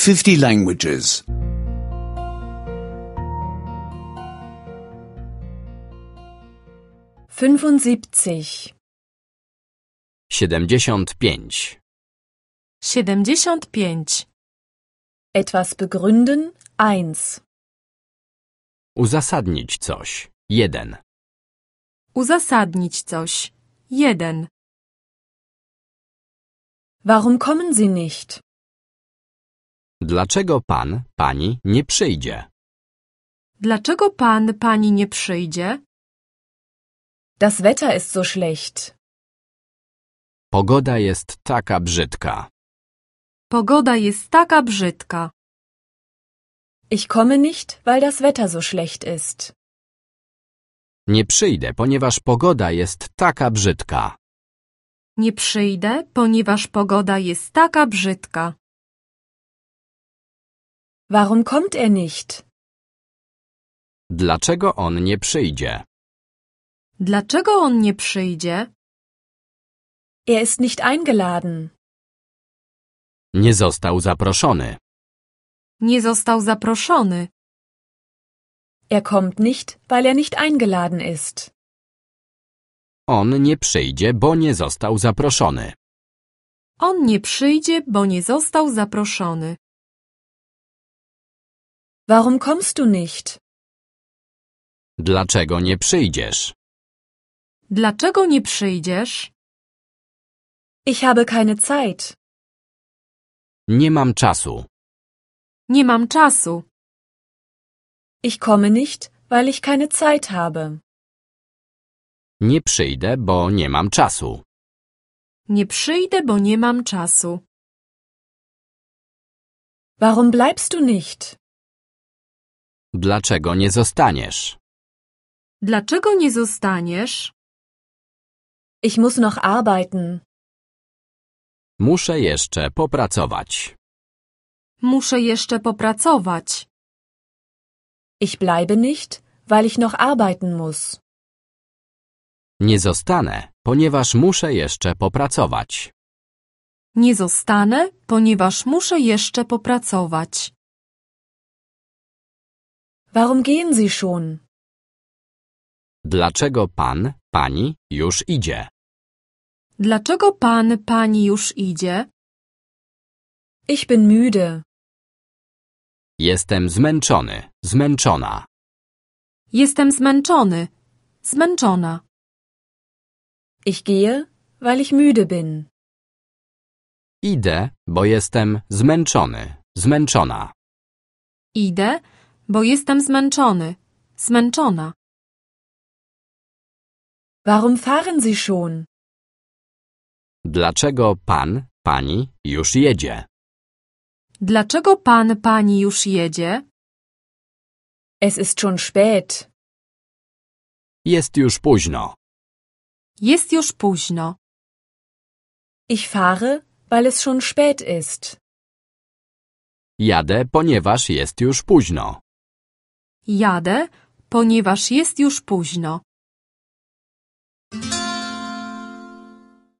50 languages. 75. 75. 75. Etwas begründen 1. Uzasadnić coś. 1. Uzasadnić coś. 1. Warum kommen Sie nicht? Dlaczego pan, pani nie przyjdzie? Dlaczego pan, pani nie przyjdzie? Das Wetter ist so schlecht. Pogoda jest taka brzydka. Pogoda jest taka brzydka. Ich komme nicht, weil das Wetter so schlecht ist. Nie przyjdę, ponieważ pogoda jest taka brzydka. Nie przyjdę, ponieważ pogoda jest taka brzydka. Warum kommt er nicht? Dlaczego on nie przyjdzie? Dlaczego on nie przyjdzie? Er ist nicht eingeladen. Nie został zaproszony. Nie został zaproszony. Er kommt nicht, weil er nicht eingeladen ist. On nie przyjdzie, bo nie został zaproszony. On nie przyjdzie, bo nie został zaproszony. Warum kommst du nicht? Dlaczego nie przyjdziesz? Dlaczego nie przyjdziesz? Ich habe keine Zeit. Nie mam czasu. Nie mam czasu. Ich komme nicht, weil ich keine Zeit habe. Nie przyjdę, bo nie mam czasu. Nie przyjdę, bo nie mam czasu. Warum bleibst du nicht? Dlaczego nie zostaniesz? Dlaczego nie zostaniesz? Ich muss noch arbeiten. Muszę jeszcze popracować. Muszę jeszcze popracować. Ich bleibe nicht, weil ich noch arbeiten muss. Nie zostanę, ponieważ muszę jeszcze popracować. Nie zostanę, ponieważ muszę jeszcze popracować. Warum gehen Sie schon? Dlaczego pan, pani już idzie? Dlaczego pan, pani już idzie? Ich bin müde. Jestem zmęczony, zmęczona. Jestem zmęczony, zmęczona. Ich gehe, weil ich müde bin. Idę, bo jestem zmęczony, zmęczona. Idę, bo jestem zmęczony, zmęczona. Warum fahren Sie schon? Dlaczego pan, pani już jedzie? Dlaczego pan, pani już jedzie? Es ist schon spät. Jest już późno. Jest już późno. Ich fahre, weil es schon spät ist. Jadę, ponieważ jest już późno. Jadę, ponieważ jest już późno.